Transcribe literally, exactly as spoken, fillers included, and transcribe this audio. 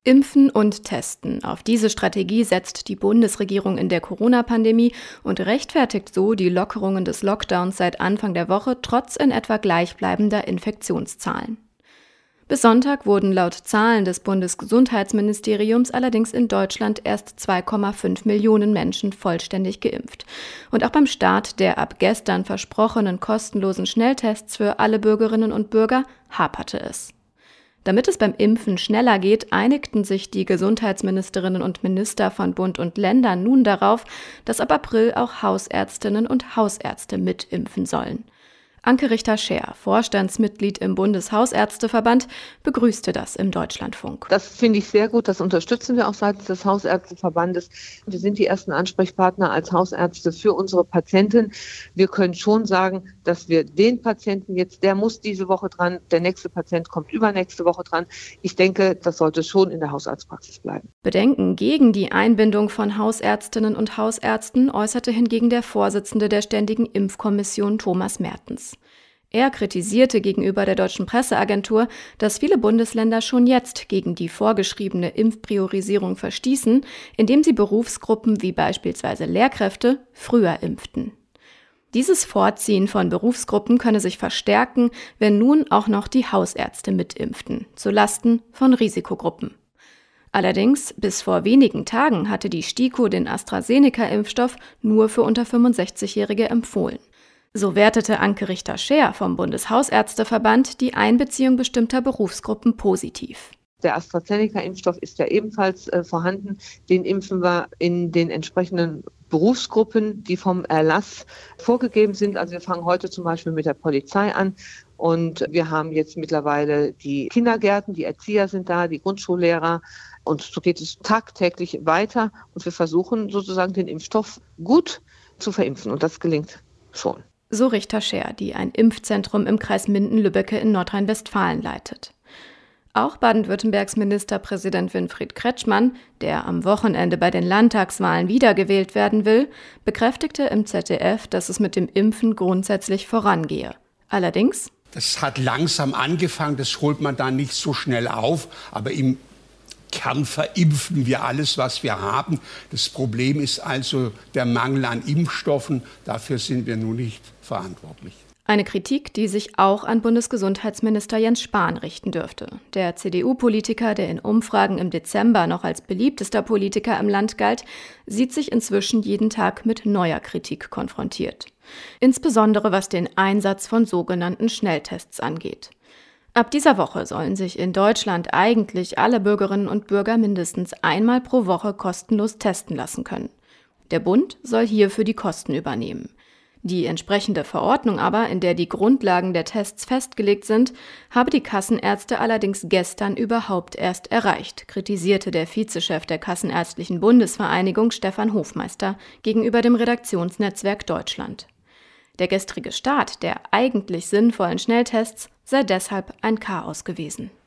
Impfen und Testen. Auf diese Strategie setzt die Bundesregierung in der Corona-Pandemie und rechtfertigt so die Lockerungen des Lockdowns seit Anfang der Woche trotz in etwa gleichbleibender Infektionszahlen. Bis Sonntag wurden laut Zahlen des Bundesgesundheitsministeriums allerdings in Deutschland erst zwei Komma fünf Millionen Menschen vollständig geimpft. Und auch beim Start der ab gestern versprochenen kostenlosen Schnelltests für alle Bürgerinnen und Bürger haperte es. Damit es beim Impfen schneller geht, einigten sich die Gesundheitsministerinnen und Minister von Bund und Ländern nun darauf, dass ab April auch Hausärztinnen und Hausärzte mitimpfen sollen. Anke Richter-Scher, Vorstandsmitglied im Bundeshausärzteverband, begrüßte das im Deutschlandfunk. Das finde ich sehr gut, das unterstützen wir auch seitens des Hausärzteverbandes. Wir sind die ersten Ansprechpartner als Hausärzte für unsere Patienten. Wir können schon sagen, dass wir den Patienten jetzt, der muss diese Woche dran, der nächste Patient kommt übernächste Woche dran. Ich denke, das sollte schon in der Hausarztpraxis bleiben. Bedenken gegen die Einbindung von Hausärztinnen und Hausärzten äußerte hingegen der Vorsitzende der Ständigen Impfkommission Thomas Mertens. Er kritisierte gegenüber der Deutschen Presseagentur, dass viele Bundesländer schon jetzt gegen die vorgeschriebene Impfpriorisierung verstießen, indem sie Berufsgruppen wie beispielsweise Lehrkräfte früher impften. Dieses Vorziehen von Berufsgruppen könne sich verstärken, wenn nun auch noch die Hausärzte mitimpften, zulasten von Risikogruppen. Allerdings, bis vor wenigen Tagen hatte die STIKO den AstraZeneca-Impfstoff nur für unter fünfundsechzigjährige empfohlen. So wertete Anke Richter-Scher vom Bundeshausärzteverband die Einbeziehung bestimmter Berufsgruppen positiv. Der AstraZeneca-Impfstoff ist ja ebenfalls äh, vorhanden. Den impfen wir in den entsprechenden Berufsgruppen, die vom Erlass vorgegeben sind. Also wir fangen heute zum Beispiel mit der Polizei an. Und wir haben jetzt mittlerweile die Kindergärten, die Erzieher sind da, die Grundschullehrer. Und so geht es tagtäglich weiter. Und wir versuchen sozusagen den Impfstoff gut zu verimpfen. Und das gelingt schon. So Richter-Scher, die ein Impfzentrum im Kreis Minden-Lübbecke in Nordrhein-Westfalen leitet. Auch Baden-Württembergs Ministerpräsident Winfried Kretschmann, der am Wochenende bei den Landtagswahlen wiedergewählt werden will, bekräftigte im Z D F, dass es mit dem Impfen grundsätzlich vorangehe. Allerdings: Das hat langsam angefangen, das holt man dann nicht so schnell auf, aber im Kern verimpfen wir alles, was wir haben. Das Problem ist also der Mangel an Impfstoffen. Dafür sind wir nun nicht verantwortlich. Eine Kritik, die sich auch an Bundesgesundheitsminister Jens Spahn richten dürfte. Der C D U-Politiker, der in Umfragen im Dezember noch als beliebtester Politiker im Land galt, sieht sich inzwischen jeden Tag mit neuer Kritik konfrontiert. Insbesondere was den Einsatz von sogenannten Schnelltests angeht. Ab dieser Woche sollen sich in Deutschland eigentlich alle Bürgerinnen und Bürger mindestens einmal pro Woche kostenlos testen lassen können. Der Bund soll hierfür die Kosten übernehmen. Die entsprechende Verordnung aber, in der die Grundlagen der Tests festgelegt sind, habe die Kassenärzte allerdings gestern überhaupt erst erreicht, kritisierte der Vizechef der Kassenärztlichen Bundesvereinigung Stefan Hofmeister gegenüber dem Redaktionsnetzwerk Deutschland. Der gestrige Start der eigentlich sinnvollen Schnelltests sei deshalb ein Chaos gewesen.